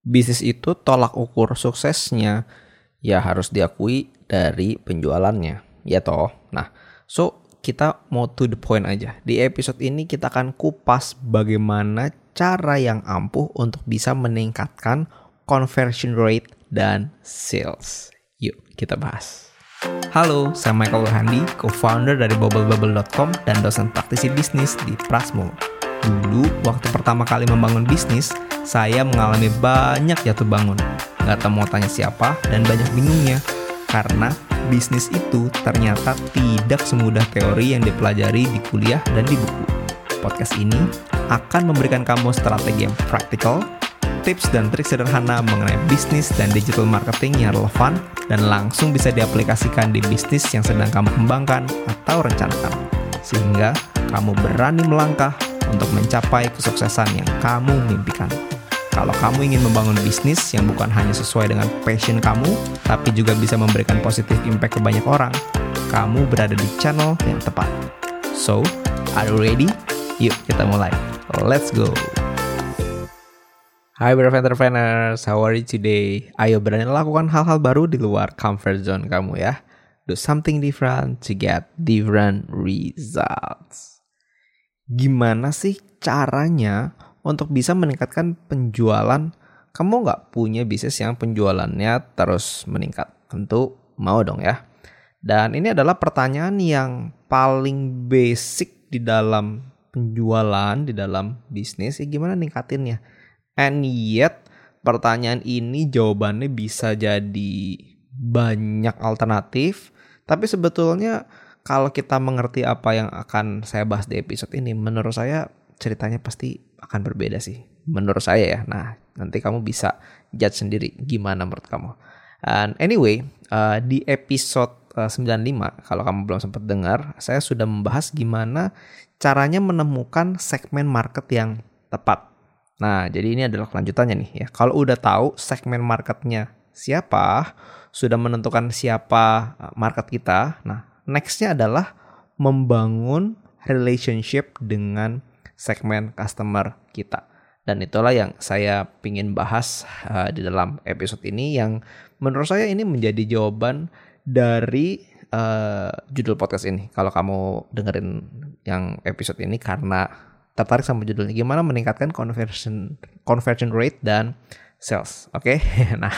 Bisnis itu tolak ukur suksesnya ya harus diakui dari penjualannya, ya toh. Nah, kita mau to the point aja. Di episode ini kita akan kupas bagaimana cara yang ampuh untuk bisa meningkatkan conversion rate dan sales. Yuk kita bahas. Halo, saya Michael Handi, co-founder dari bobblebubble.com dan dosen praktisi bisnis di Prasmo. Dulu, waktu pertama kali membangun bisnis, saya mengalami banyak jatuh bangun. Gak tahu mau tanya siapa dan banyak bingungnya. Karena bisnis itu ternyata tidak semudah teori yang dipelajari di kuliah dan di buku. Podcast ini akan memberikan kamu strategi yang praktikal, tips dan trik sederhana mengenai bisnis dan digital marketing yang relevan dan langsung bisa diaplikasikan di bisnis yang sedang kamu kembangkan atau rencanakan. Sehingga kamu berani melangkah untuk mencapai kesuksesan yang kamu mimpikan. Kalau kamu ingin membangun bisnis yang bukan hanya sesuai dengan passion kamu, tapi juga bisa memberikan positive impact ke banyak orang, kamu berada di channel yang tepat. So, are you ready? Yuk kita mulai. Let's go! Hai entrepreneurs, how are you today? Ayo berani lakukan hal-hal baru di luar comfort zone kamu ya. Do something different to get different results. Gimana sih caranya untuk bisa meningkatkan penjualan? Kamu nggak punya bisnis yang penjualannya terus meningkat? Tentu mau dong ya. Dan ini adalah pertanyaan yang paling basic di dalam penjualan, di dalam bisnis. Gimana ningkatinnya? And yet pertanyaan ini jawabannya bisa jadi banyak alternatif. Tapi sebetulnya kalau kita mengerti apa yang akan saya bahas di episode ini, menurut saya ceritanya pasti akan berbeda sih. Menurut saya ya. Nah, nanti kamu bisa judge sendiri gimana menurut kamu. And anyway, di episode 95, kalau kamu belum sempat dengar, saya sudah membahas gimana caranya menemukan segmen market yang tepat. Nah, jadi ini adalah kelanjutannya nih ya. Kalau udah tahu segmen marketnya siapa, sudah menentukan siapa market kita, nah nextnya adalah membangun relationship dengan segmen customer kita. Dan itulah yang saya ingin bahas di dalam episode ini, yang menurut saya ini menjadi jawaban dari judul podcast ini. Kalau kamu dengerin yang episode ini karena tertarik sama judulnya, gimana meningkatkan conversion rate dan sales. Oke? Nah,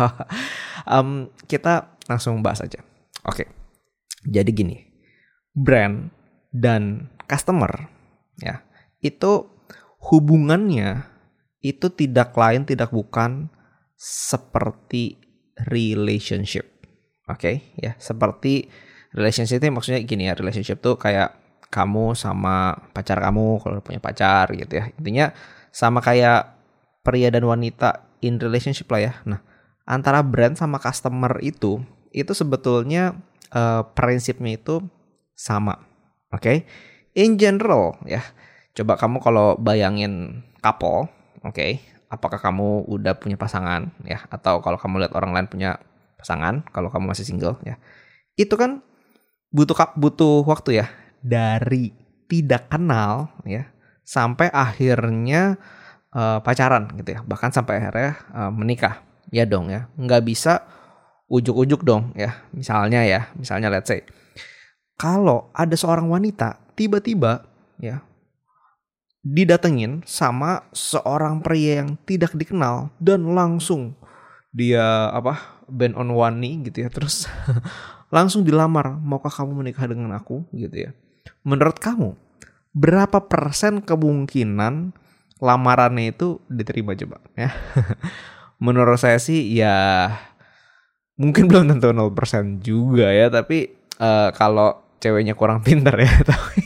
kita langsung bahas aja. Oke. Jadi gini, brand dan customer ya, itu hubungannya itu tidak lain tidak bukan seperti relationship. Oke, ya, seperti relationship itu maksudnya gini ya, relationship tuh kayak kamu sama pacar kamu kalau punya pacar gitu ya. Intinya sama kayak pria dan wanita in relationship lah ya. Nah, antara brand sama customer itu sebetulnya prinsipnya itu sama. Oke. In general ya. Coba kamu kalau bayangin couple, oke, apakah kamu udah punya pasangan ya, atau kalau kamu lihat orang lain punya pasangan, kalau kamu masih single ya. Itu kan butuh waktu ya, dari tidak kenal ya sampai akhirnya pacaran gitu ya. Bahkan sampai akhirnya menikah. Ya dong ya. Nggak bisa ujuk-ujuk dong ya. Misalnya let's say kalau ada seorang wanita tiba-tiba ya didatengin sama seorang pria yang tidak dikenal dan langsung dia bend on one knee gitu ya, terus langsung dilamar, maukah kamu menikah dengan aku gitu ya. Menurut kamu berapa persen kemungkinan lamarannya itu diterima coba ya? Menurut saya sih ya mungkin belum tentu 0% juga ya, tapi kalau ceweknya kurang pintar ya,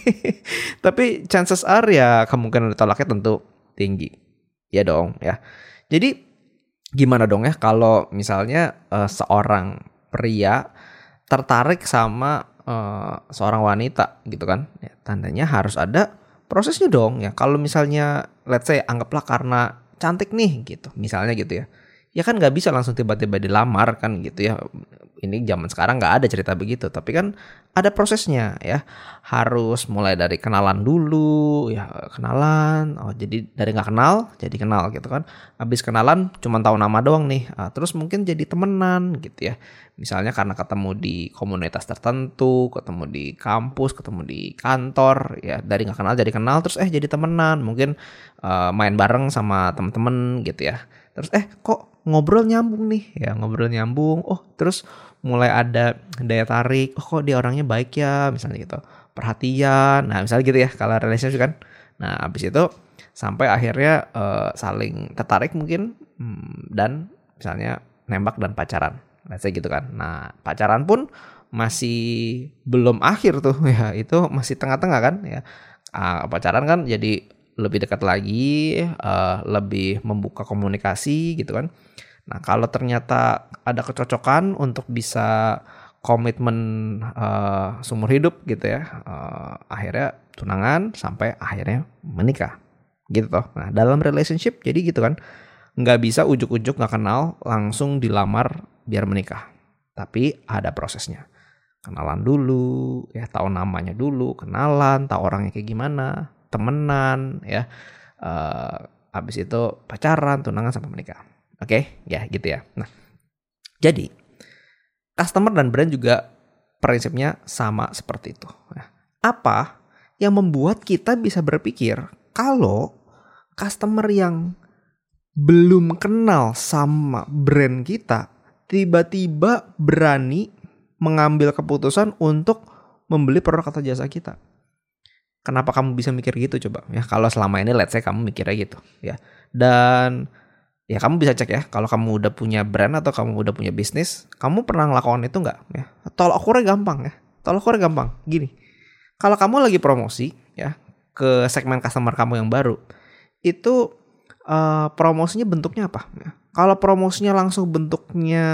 tapi chances are ya kemungkinan ditolaknya tentu tinggi, ya dong ya. Jadi gimana dong ya kalau misalnya seorang pria tertarik sama seorang wanita gitu kan, ya, tandanya harus ada prosesnya dong ya. Kalau misalnya let's say anggaplah karena cantik nih gitu, misalnya gitu ya. Ya kan nggak bisa langsung tiba-tiba dilamar kan gitu ya. ini zaman sekarang nggak ada cerita begitu, tapi kan ada prosesnya ya. Harus mulai dari kenalan dulu ya, kenalan. Oh jadi dari nggak kenal jadi kenal gitu kan. Habis kenalan cuma tahu nama doang nih. Terus mungkin jadi temenan gitu ya. Misalnya karena ketemu di komunitas tertentu, ketemu di kampus, ketemu di kantor ya, dari nggak kenal jadi kenal, terus jadi temenan. Mungkin main bareng sama temen-temen gitu ya. Terus kok ngobrol nyambung nih ya, ngobrol nyambung. Oh terus mulai ada daya tarik. Oh kok dia orangnya baik ya, misalnya gitu. Perhatian. Nah misalnya gitu ya kalau relationship kan. Nah abis itu sampai akhirnya saling tertarik mungkin dan misalnya nembak dan pacaran. Let's say gitu kan. Nah pacaran pun masih belum akhir tuh ya, itu masih tengah-tengah kan ya. Pacaran kan jadi lebih dekat lagi, lebih membuka komunikasi gitu kan. Nah kalau ternyata ada kecocokan untuk bisa komitmen seumur hidup gitu ya, akhirnya tunangan sampai akhirnya menikah gitu toh. Nah dalam relationship jadi gitu kan, nggak bisa ujuk-ujuk nggak kenal langsung dilamar biar menikah, tapi ada prosesnya. Kenalan dulu ya, tahu namanya dulu, kenalan, tahu orangnya kayak gimana, temenan ya, habis itu pacaran, tunangan sampai menikah. Oke, ya gitu ya. Nah, jadi customer dan brand juga prinsipnya sama seperti itu. Nah, apa yang membuat kita bisa berpikir kalau customer yang belum kenal sama brand kita tiba-tiba berani mengambil keputusan untuk membeli produk atau jasa kita? Kenapa kamu bisa mikir gitu coba? Ya, kalau selama ini let's say kamu mikirnya gitu, ya. Dan ya kamu bisa cek ya, kalau kamu udah punya brand atau kamu udah punya bisnis, kamu pernah ngelakuin itu nggak? Ya, tolak ukurnya gampang ya. Tolak ukurnya gampang. Gini, kalau kamu lagi promosi ya ke segmen customer kamu yang baru, itu promosinya bentuknya apa? Ya, kalau promosinya langsung bentuknya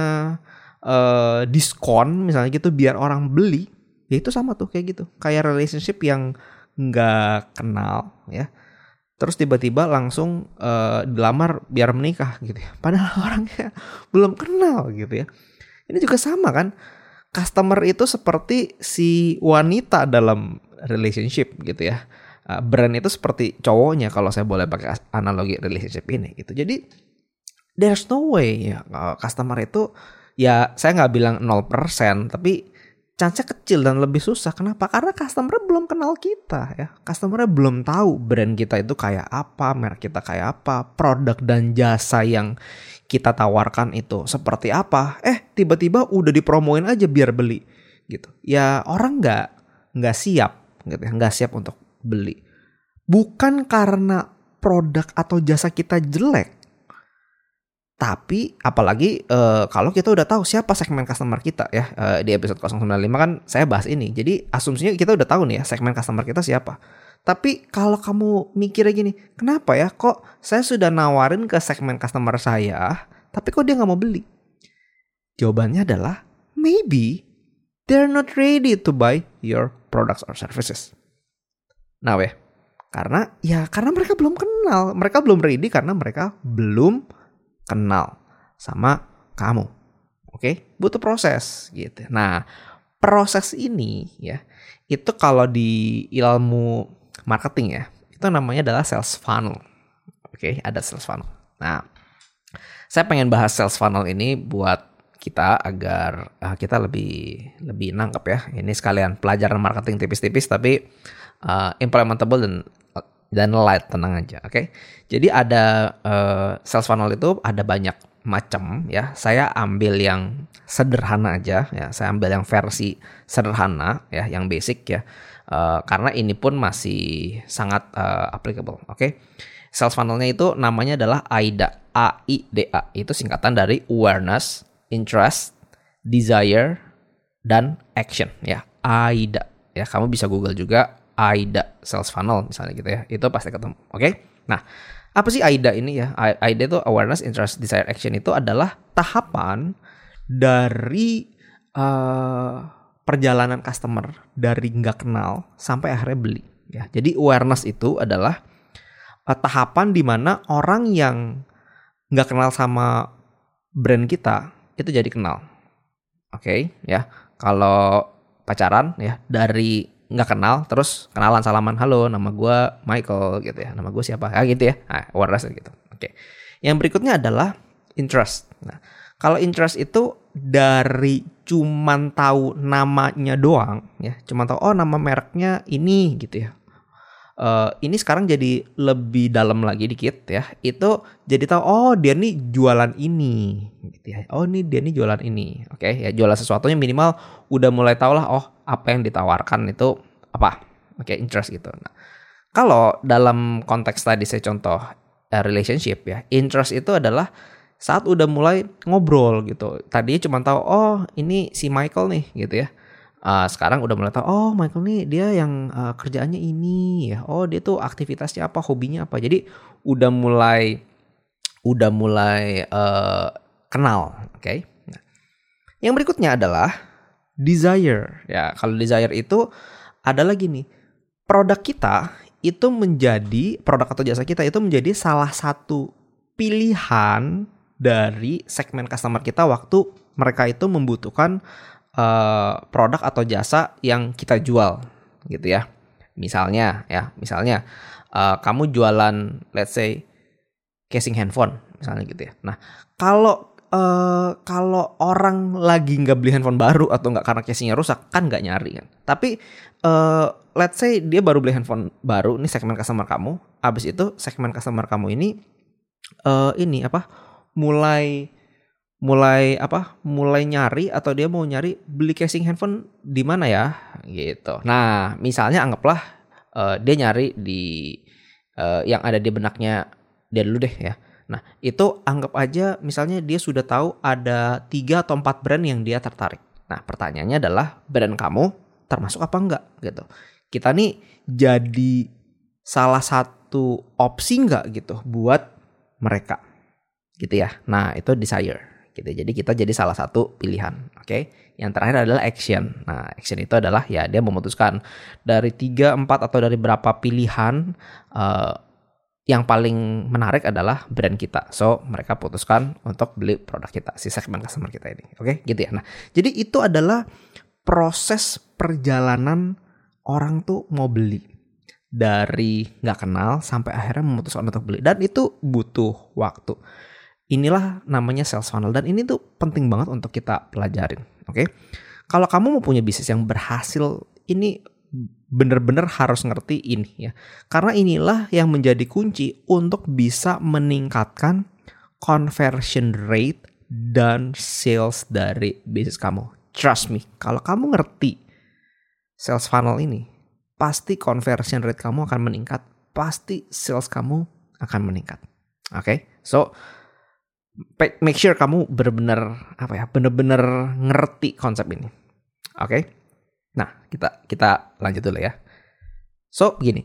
diskon misalnya gitu biar orang beli, ya itu sama tuh kayak gitu. Kayak relationship yang nggak kenal ya. Terus tiba-tiba langsung dilamar biar menikah gitu ya. Padahal orangnya belum kenal gitu ya. Ini juga sama kan. Customer itu seperti si wanita dalam relationship gitu ya. Brand itu seperti cowoknya kalau saya boleh pakai analogi relationship ini gitu. Jadi there's no way ya customer itu, ya saya nggak bilang 0%, tapi chance-nya kecil dan lebih susah. Kenapa? Karena customer belum kenal kita ya. Customer belum tahu brand kita itu kayak apa, merek kita kayak apa, produk dan jasa yang kita tawarkan itu seperti apa. Tiba-tiba udah dipromoin aja biar beli gitu. Ya orang nggak siap gitu ya, nggak siap untuk beli. Bukan karena produk atau jasa kita jelek. Tapi apalagi kalau kita udah tahu siapa segmen customer kita ya, di episode 095 kan saya bahas ini. Jadi asumsinya kita udah tahu nih ya segmen customer kita siapa. Tapi kalau kamu mikirnya gini, kenapa ya kok saya sudah nawarin ke segmen customer saya, tapi kok dia gak mau beli? Jawabannya adalah maybe they're not ready to buy your products or services. Nah karena mereka belum kenal, mereka belum ready karena mereka belum kenal sama kamu. Oke, butuh proses gitu. Nah, proses ini ya, itu kalau di ilmu marketing ya, itu namanya adalah sales funnel. Oke, ada sales funnel. Nah, saya pengen bahas sales funnel ini buat kita agar kita lebih nangkep ya. Ini sekalian pelajaran marketing tipis-tipis tapi implementable dan light, tenang aja, oke? Jadi ada sales funnel itu ada banyak macam ya. Saya ambil yang sederhana aja ya. Saya ambil yang versi sederhana ya, yang basic ya. Karena ini pun masih sangat applicable, oke? Sales funnelnya itu namanya adalah AIDA, AIDA. Itu singkatan dari awareness, interest, desire, dan action ya. AIDA ya. Kamu bisa Google juga AIDA sales funnel misalnya gitu ya, itu pasti ketemu. Oke? Nah, apa sih AIDA ini ya? AIDA itu awareness, interest, desire, action. Itu adalah tahapan dari perjalanan customer dari nggak kenal sampai akhirnya beli ya. Jadi awareness itu adalah tahapan di mana orang yang nggak kenal sama brand kita itu jadi kenal. Oke, ya. Kalau pacaran ya dari nggak kenal terus kenalan salaman, halo nama gue Michael gitu ya, nama gue siapa gitu ya, awareness gitu. Oke. Yang berikutnya adalah interest. Nah, kalau interest itu dari cuman tahu namanya doang ya, cuman tahu oh nama mereknya ini gitu ya. Ini sekarang jadi lebih dalam lagi dikit ya. Itu jadi tahu oh dia nih jualan ini gitu ya. Oh ini dia nih jualan ini. Oke, ya jualan sesuatunya minimal udah mulai tahu lah oh apa yang ditawarkan itu apa. Oke, interest gitu. Nah, kalau dalam konteks tadi saya contoh relationship ya, interest itu adalah saat udah mulai ngobrol gitu. Tadinya cuma tahu oh ini si Michael nih gitu ya. Sekarang udah mulai tahu oh Michael nih dia yang kerjaannya ini ya. Oh dia tuh aktivitasnya apa, hobinya apa. Jadi udah mulai kenal, oke? Nah, yang berikutnya adalah desire. Ya, kalau desire itu adalah gini. Produk atau jasa kita itu menjadi salah satu pilihan dari segmen customer kita waktu mereka itu membutuhkan produk atau jasa yang kita jual gitu ya. Misalnya kamu jualan let's say casing handphone misalnya gitu ya. Nah, kalau orang lagi nggak beli handphone baru atau nggak karena casingnya rusak kan nggak nyari kan. Tapi let's say dia baru beli handphone baru, ini segmen customer kamu. Abis itu segmen customer kamu ini mulai nyari atau dia mau nyari beli casing handphone di mana ya gitu. Nah, misalnya anggaplah dia nyari di yang ada di benaknya dia dulu deh ya. Nah, itu anggap aja misalnya dia sudah tahu ada 3 atau 4 brand yang dia tertarik. Nah, pertanyaannya adalah brand kamu termasuk apa enggak gitu. Kita nih jadi salah satu opsi enggak gitu buat mereka gitu ya. Nah, itu desire gitu. Jadi kita jadi salah satu pilihan, oke? Yang terakhir adalah action. Nah, action itu adalah ya dia memutuskan dari 3, 4 atau dari berapa pilihan yang paling menarik adalah brand kita. So, mereka putuskan untuk beli produk kita, si segmen customer kita ini. Oke, gitu ya. Nah, jadi itu adalah proses perjalanan orang tuh mau beli. Dari nggak kenal sampai akhirnya memutuskan untuk beli. Dan itu butuh waktu. Inilah namanya sales funnel dan ini tuh penting banget untuk kita pelajarin, oke? Kalau kamu mau punya bisnis yang berhasil, ini bener-bener harus ngerti ini ya. Karena inilah yang menjadi kunci untuk bisa meningkatkan conversion rate dan sales dari bisnis kamu. Trust me, kalau kamu ngerti sales funnel ini, pasti conversion rate kamu akan meningkat, pasti sales kamu akan meningkat. Oke? So make sure kamu benar-benar ngerti konsep ini. Oke? Nah, kita lanjut dulu ya. So, begini.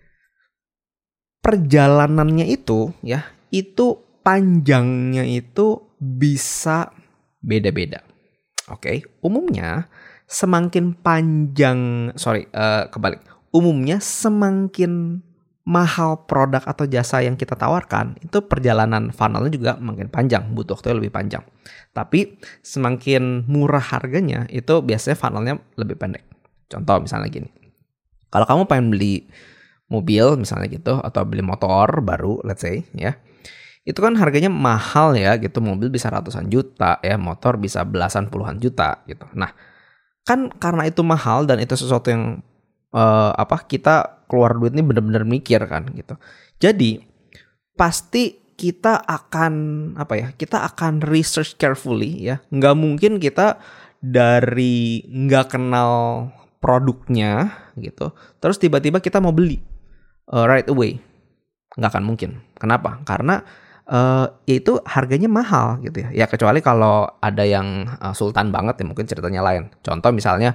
Perjalanannya itu ya, itu panjangnya itu bisa beda-beda. Oke? Umumnya semakin panjang, Umumnya semakin mahal produk atau jasa yang kita tawarkan, itu perjalanan funnelnya juga makin panjang, butuh waktu lebih panjang. Tapi semakin murah harganya, itu biasanya funnelnya lebih pendek. Contoh misalnya gini, kalau kamu pengen beli mobil misalnya gitu, atau beli motor baru, let's say ya, itu kan harganya mahal ya gitu, mobil bisa ratusan juta ya, motor bisa belasan puluhan juta gitu. Nah, kan karena itu mahal dan itu sesuatu yang kita keluar duit ini benar-benar mikir kan gitu. Jadi pasti kita akan research carefully ya. Nggak mungkin kita dari nggak kenal produknya gitu, terus tiba-tiba kita mau beli right away. Nggak akan mungkin. Kenapa? Karena itu harganya mahal gitu ya. Ya kecuali kalau ada yang sultan banget ya, mungkin ceritanya lain. Contoh misalnya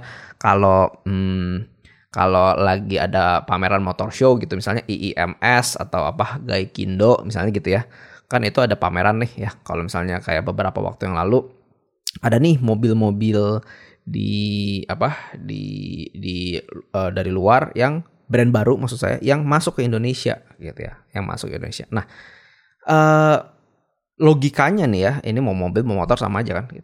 kalau lagi ada pameran motor show gitu, misalnya IIMS atau Gaikindo misalnya gitu ya, kan itu ada pameran nih ya. Kalau misalnya kayak beberapa waktu yang lalu ada nih mobil-mobil dari luar yang brand baru, maksud saya yang masuk ke Indonesia gitu ya, yang masuk ke Indonesia. Nah, logikanya nih ya, ini mau mobil mau motor sama aja kan gitu.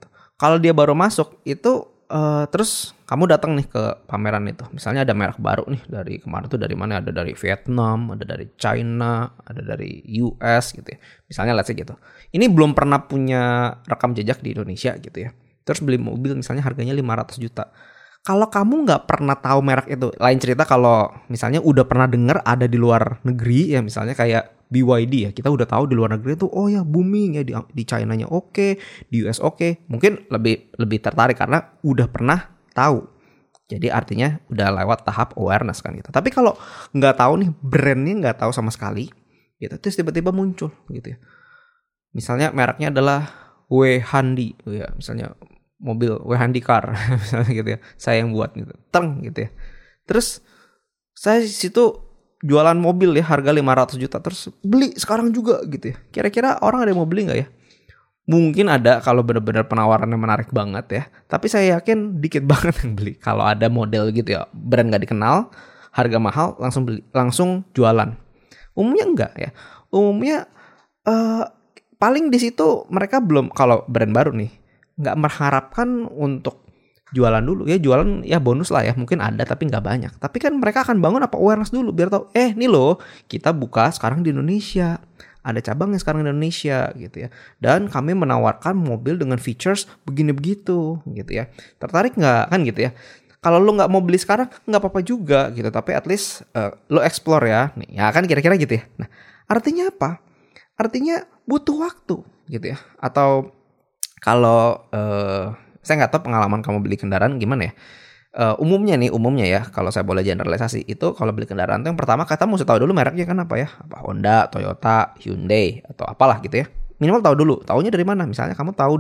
Kalau dia baru masuk itu terus kamu datang nih ke pameran itu. Misalnya ada merek baru nih dari kemarin tuh dari mana? Ada dari Vietnam, ada dari China, ada dari US gitu ya. Misalnya let's say gitu. Ini belum pernah punya rekam jejak di Indonesia gitu ya. Terus beli mobil misalnya harganya 500 juta. Kalau kamu nggak pernah tahu merek itu, lain cerita kalau misalnya udah pernah dengar ada di luar negeri ya, misalnya kayak BYD ya, kita udah tahu di luar negeri tuh oh ya booming ya, di China-nya oke, di US oke. Mungkin lebih tertarik karena udah pernah tahu. Jadi artinya udah lewat tahap awareness kan gitu. Tapi kalau nggak tahu nih, brandnya nggak tahu sama sekali gitu, terus tiba-tiba muncul gitu ya. Misalnya mereknya adalah Wehandi ya, misalnya mobil Wehandi car misalnya gitu ya, saya yang buat gitu, teng gitu ya. Terus saya di situ jualan mobil ya harga 500 juta, terus beli sekarang juga gitu ya. Kira-kira orang ada yang mau beli nggak ya? Mungkin ada kalau benar-benar penawarannya menarik banget ya, tapi saya yakin dikit banget yang beli. Kalau ada model gitu ya, brand nggak dikenal, harga mahal, langsung beli, langsung jualan. Umumnya enggak ya. Umumnya paling di situ mereka belum, kalau brand baru nih nggak mengharapkan untuk jualan dulu ya, jualan ya bonus lah ya, mungkin ada tapi nggak banyak. Tapi kan mereka akan bangun apa awareness dulu biar tahu nih loh kita buka sekarang di Indonesia, ada cabangnya sekarang di Indonesia gitu ya, dan kami menawarkan mobil dengan features begini begitu gitu ya. Tertarik nggak kan gitu ya. Kalau lo nggak mau beli sekarang nggak apa-apa juga gitu, tapi at least lo explore ya nih ya kan, kira-kira gitu ya. Nah artinya apa? Artinya butuh waktu gitu ya. Atau kalau saya nggak tahu pengalaman kamu beli kendaraan gimana ya. Umumnya ya, kalau saya boleh generalisasi itu, kalau beli kendaraan itu yang pertama kita mesti tahu dulu mereknya kan apa ya, apa Honda, Toyota, Hyundai atau apalah gitu ya. Minimal tahu dulu. Taunya dari mana? Misalnya kamu tahu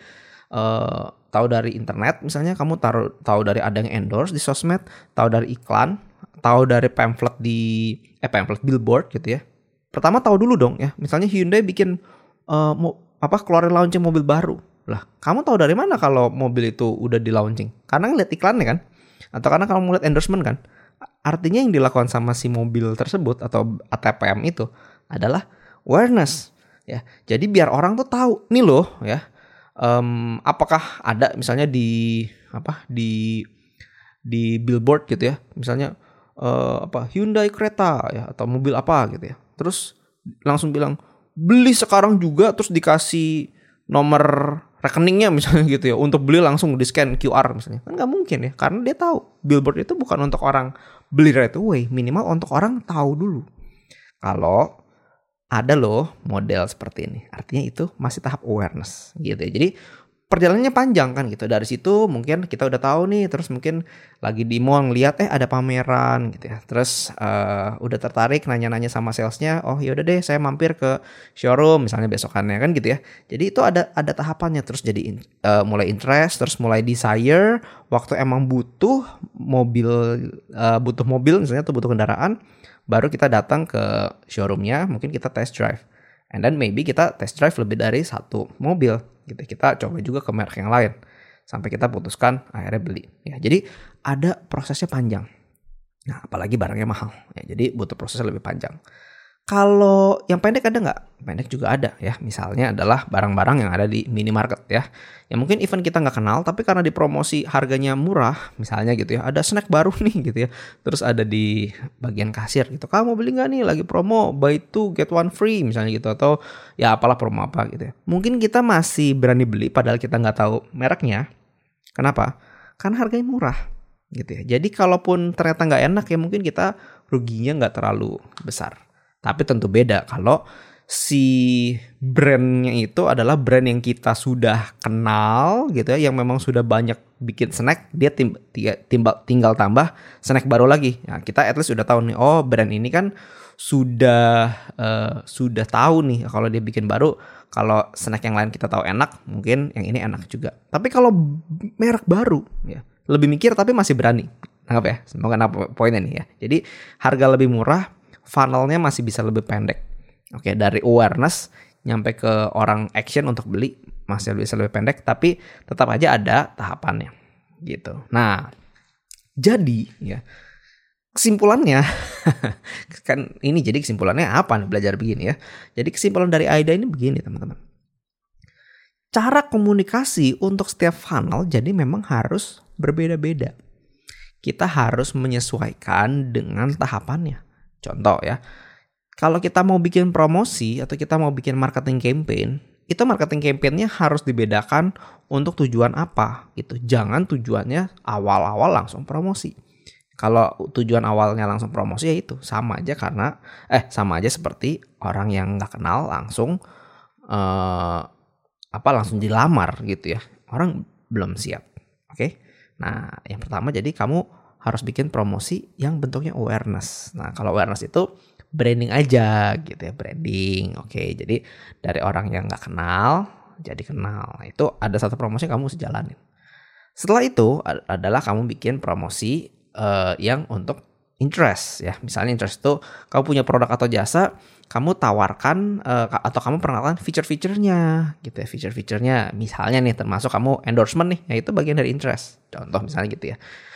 dari internet, misalnya kamu tahu dari ada yang endorse di sosmed, tahu dari iklan, tahu dari pamflet billboard gitu ya. Pertama tahu dulu dong ya. Misalnya Hyundai bikin keluarin launching mobil baru. Lah, kamu tahu dari mana kalau mobil itu udah di launching? Karena ngeliat iklannya kan? Atau karena kamu ngeliat endorsement kan? Artinya yang dilakukan sama si mobil tersebut atau ATPM itu adalah awareness ya. Jadi biar orang tuh tahu nih loh ya. Apakah ada misalnya di billboard gitu ya. Misalnya Hyundai kereta ya atau mobil apa gitu ya. Terus langsung bilang beli sekarang juga, terus dikasih nomor rekeningnya misalnya gitu ya, untuk beli langsung di scan QR misalnya. Kan nggak mungkin ya, karena dia tahu billboard itu bukan untuk orang beli right away, minimal untuk orang tahu dulu kalau ada loh model seperti ini. Artinya itu masih tahap awareness gitu ya. Jadi perjalanannya panjang kan gitu. Dari situ mungkin kita udah tahu nih, terus mungkin lagi di mall ngeliat ada pameran gitu ya. Terus udah tertarik, nanya-nanya sama salesnya, oh yaudah deh saya mampir ke showroom misalnya besokannya kan gitu ya. Jadi itu ada tahapannya, terus jadi mulai interest, terus mulai desire, waktu emang butuh mobil misalnya atau butuh kendaraan, baru kita datang ke showroomnya, mungkin kita test drive. And then maybe kita test drive lebih dari satu mobil gitu. Kita coba juga ke merek yang lain sampai kita putuskan akhirnya beli ya. Jadi ada prosesnya panjang. Nah, apalagi barangnya mahal ya. Jadi butuh prosesnya lebih panjang. Kalau yang pendek ada nggak? Pendek juga ada ya. Misalnya adalah barang-barang yang ada di minimarket ya. Ya mungkin even kita nggak kenal, tapi karena dipromosi harganya murah, misalnya gitu ya. Ada snack baru nih gitu ya. Terus ada di bagian kasir gitu. Kamu beli nggak nih? Lagi promo buy 2 get 1 free misalnya gitu. Atau ya apalah promo apa gitu ya. Mungkin kita masih berani beli padahal kita nggak tahu mereknya. Kenapa? Karena harganya murah gitu ya. Jadi kalaupun ternyata nggak enak ya mungkin kita ruginya nggak terlalu besar. Tapi tentu beda kalau si brandnya itu adalah brand yang kita sudah kenal gitu ya, yang memang sudah banyak bikin snack, dia tinggal tambah snack baru lagi. Nah, kita at least sudah tahu nih, oh brand ini kan sudah tahu nih kalau dia bikin baru, kalau snack yang lain kita tahu enak, mungkin yang ini enak juga. Tapi kalau merek baru ya, lebih mikir tapi masih berani. Nangkap ya? Semoga nangkap poinnya nih ya. Jadi harga lebih murah, funnelnya masih bisa lebih pendek. Oke, dari awareness nyampe ke orang action untuk beli masih bisa lebih pendek, tapi tetap aja ada tahapannya gitu. Nah, jadi ya kesimpulannya kan ini, jadi kesimpulannya apa nih belajar begini ya. Jadi kesimpulan dari Aida ini begini teman-teman. cara komunikasi untuk setiap funnel jadi memang harus berbeda-beda. Kita harus menyesuaikan dengan tahapannya. Contoh ya, kalau kita mau bikin promosi atau kita mau bikin marketing campaign, itu marketing campaign-nya harus dibedakan untuk tujuan apa gitu. Jangan tujuannya awal-awal langsung promosi. Kalau tujuan awalnya langsung promosi ya itu sama aja seperti orang yang nggak kenal langsung langsung dilamar gitu ya. Orang belum siap. Oke. Nah, yang pertama jadi kamu harus bikin promosi yang bentuknya awareness. Nah, kalau awareness itu branding aja gitu ya, branding. Oke, jadi dari orang yang nggak kenal jadi kenal. Itu ada satu promosi yang kamu mesti jalanin. Setelah itu adalah kamu bikin promosi yang untuk interest ya. Misalnya interest itu kamu punya produk atau jasa, kamu tawarkan atau kamu perkenalkan feature-featurenya gitu ya. Feature-featurenya misalnya nih termasuk kamu endorsement nih, ya itu bagian dari interest. Contoh misalnya gitu ya.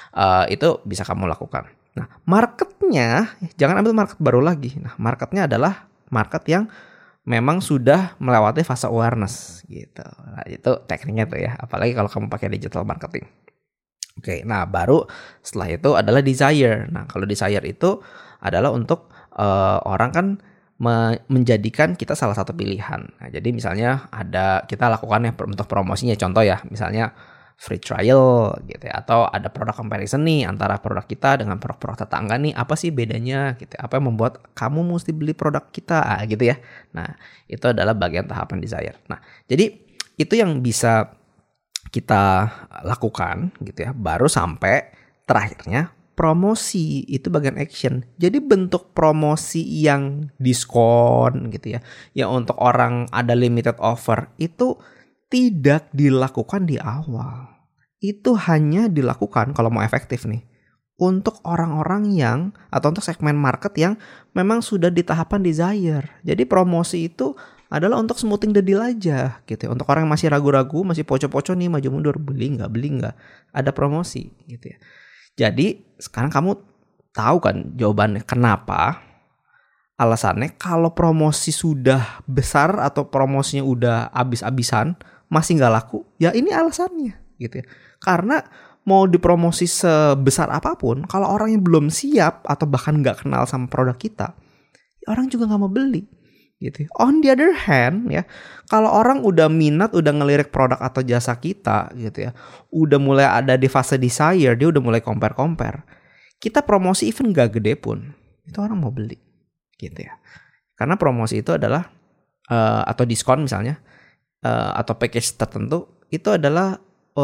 Itu bisa kamu lakukan. Nah, marketnya jangan ambil market baru lagi. Nah, marketnya adalah market yang memang sudah melewati fase awareness gitu. Nah, itu tekniknya tuh ya. Apalagi kalau kamu pakai digital marketing. Oke, nah baru setelah itu adalah desire. Nah, kalau desire itu adalah untuk orang kan menjadikan kita salah satu pilihan. Nah, jadi misalnya kita lakukan ya untuk promosinya. Contoh ya, misalnya free trial gitu ya, atau ada produk comparison nih antara produk kita dengan produk-produk tetangga nih, apa sih bedanya gitu, apa yang membuat kamu mesti beli produk kita gitu ya. Nah, itu adalah bagian tahapan desire. Nah, jadi itu yang bisa kita lakukan gitu ya, baru sampai terakhirnya promosi, itu bagian action. Jadi bentuk promosi yang diskon gitu ya, yang untuk orang ada limited offer itu tidak dilakukan di awal. Itu hanya dilakukan kalau mau efektif nih untuk orang-orang yang atau untuk segmen market yang memang sudah di tahapan desire. Jadi promosi itu adalah untuk smoothing the deal aja gitu. Untuk orang yang masih ragu-ragu, masih poco-poco nih maju mundur, beli nggak, ada promosi gitu ya. Jadi sekarang kamu tahu kan jawabannya kenapa? Alasannya kalau promosi sudah besar atau promosinya udah abis-abisan masih nggak laku, ya ini alasannya gitu ya. Karena mau dipromosi sebesar apapun, kalau orang yang belum siap atau bahkan nggak kenal sama produk kita, ya orang juga nggak mau beli gitu. On the other hand ya, kalau orang udah minat, udah ngelirik produk atau jasa kita gitu ya, udah mulai ada di fase desire, dia udah mulai compare, kita promosi even nggak gede pun, itu orang mau beli gitu ya. Karena promosi itu adalah atau diskon misalnya atau package tertentu itu adalah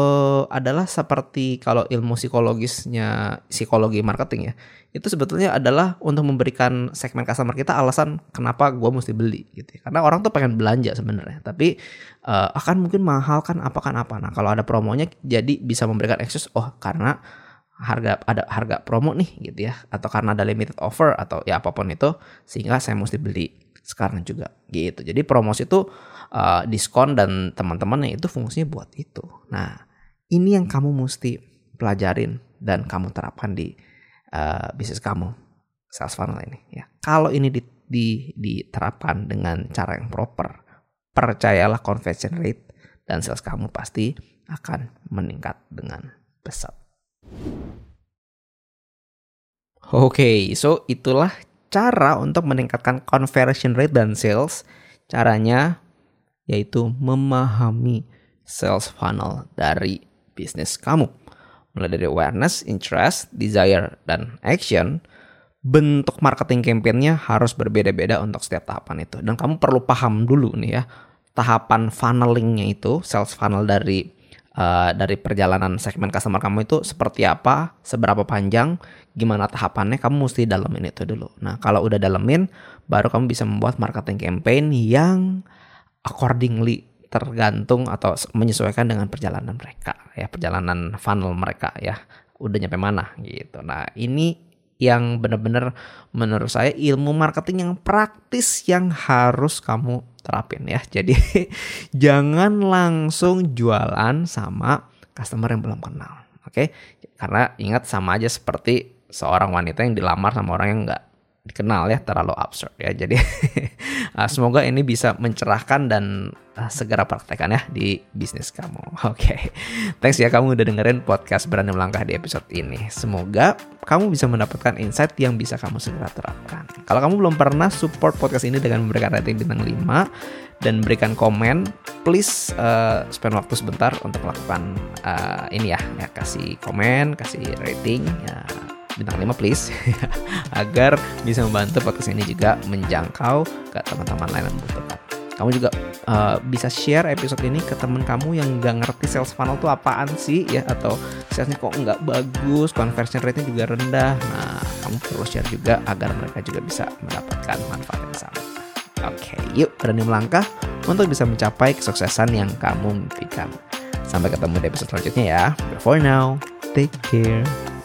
seperti kalau ilmu psikologi marketing ya, itu sebetulnya adalah untuk memberikan segmen customer kita alasan kenapa gue mesti beli gitu ya. Karena orang tuh pengen belanja sebenarnya, tapi akan mungkin mahal kan apa. Nah, kalau ada promonya jadi bisa memberikan akses, karena ada harga promo nih gitu ya, atau karena ada limited offer atau ya apapun itu, sehingga saya mesti beli sekarang juga gitu. Jadi promosi itu diskon dan teman-temannya itu fungsinya buat itu. Nah, ini yang kamu mesti pelajarin dan kamu terapkan di bisnis kamu, sales funnel ini ya. Kalau ini diterapkan dengan cara yang proper, percayalah conversion rate dan sales kamu pasti akan meningkat dengan pesat. Oke, so itulah cara untuk meningkatkan conversion rate dan sales. Caranya yaitu memahami sales funnel dari bisnis kamu. Mulai dari awareness, interest, desire, dan action. Bentuk marketing campaign-nya harus berbeda-beda untuk setiap tahapan itu. Dan kamu perlu paham dulu nih ya, tahapan funneling-nya itu, sales funnel dari perjalanan segmen customer kamu itu seperti apa, seberapa panjang, gimana tahapannya, kamu mesti dalemin itu dulu. Nah, kalau udah dalemin, baru kamu bisa membuat marketing campaign yang accordingly tergantung atau menyesuaikan dengan perjalanan mereka ya, perjalanan funnel mereka ya, udah nyampe mana gitu. Nah, ini yang benar-benar menurut saya ilmu marketing yang praktis yang harus kamu terapin ya. Jadi jangan langsung jualan sama customer yang belum kenal. Oke? Karena ingat sama aja seperti seorang wanita yang dilamar sama orang yang nggak dikenal ya terlalu absurd ya. Jadi semoga ini bisa mencerahkan dan segera praktekkan ya di bisnis kamu. Oke. Thanks ya kamu udah dengerin podcast Berani Melangkah di episode ini. Semoga kamu bisa mendapatkan insight yang bisa kamu segera terapkan. Kalau kamu belum pernah support podcast ini dengan memberikan rating bintang 5 dan berikan komen, please spend waktu sebentar untuk melakukan ini ya, kasih komen, kasih rating ya, bintang 5 please agar bisa membantu podcast ini juga menjangkau ke teman-teman lain yang membutuhkan. Kamu juga bisa share episode ini ke teman kamu yang nggak ngerti sales funnel itu apaan sih ya, atau salesnya kok nggak bagus, conversion rate-nya juga rendah. Nah, kamu perlu share juga agar mereka juga bisa mendapatkan manfaat yang sama. Oke, yuk berani melangkah untuk bisa mencapai kesuksesan yang kamu impikan. Sampai ketemu di episode selanjutnya ya. But for now, take care.